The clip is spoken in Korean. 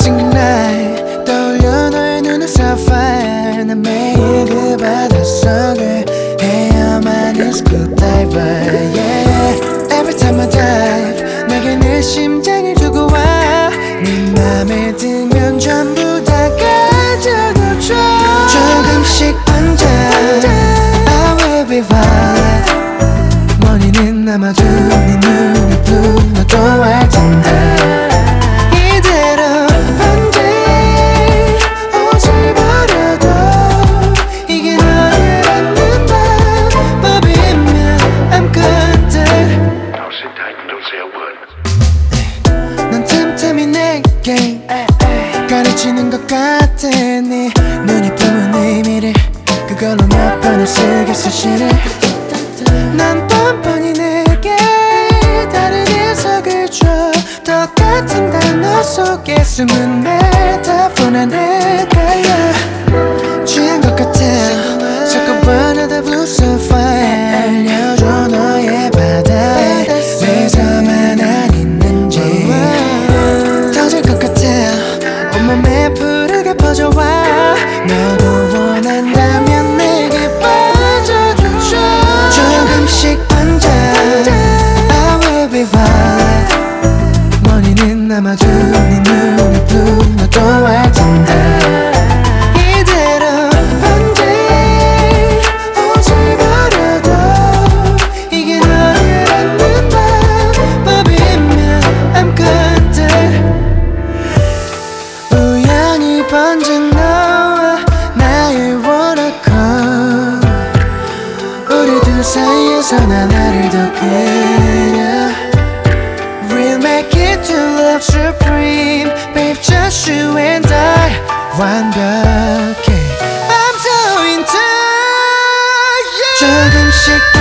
single night 떠올려 너의 눈은 sapphire 난 매일 그 바닷속을 헤엄하는 scuba diver yeah. Every time I dive 내게 내 심장을 두고 와 네 맘에 들면 전부 다 가져도 줘 조금씩 번져 I will be violet 머리는 남아도 네 눈이 blue 너도 알 텐데 이대로 번져 옷을 버려도 이게 너를 안는 방법이면 I'm content Don't sit tight and don't say a word. 넌 틈틈이 내게 가르치는 것 같아 네 눈이 품은 의미를 그걸로 몇 번을 쓰겠어 시를 난 뻔뻔히 내게 다른 해석을 줘 똑같은 단어 속에 숨은 메타포 난 헷갈려 취한 것 같아 섞어봐 나다 blue sapphire 알려줘 너의 바다에 내서만 안 있는지 터질 것 같아 온몸에 푸르게 퍼져와 너도 원한다면 내게 빠져줘 조금씩 번져 I will be violet 머리는 남아도 네 눈이 blue 너도 알 텐데 이대로 번져 옷을 버려도 이게 너를 안는 방법이면 I'm content 우연히 번진 너와 나의 워라콘 우리 둘 사이에서 나 나를 더 그려 We'll make it to love supreme Babe just you and I 완벽해 I'm so into you 조금씩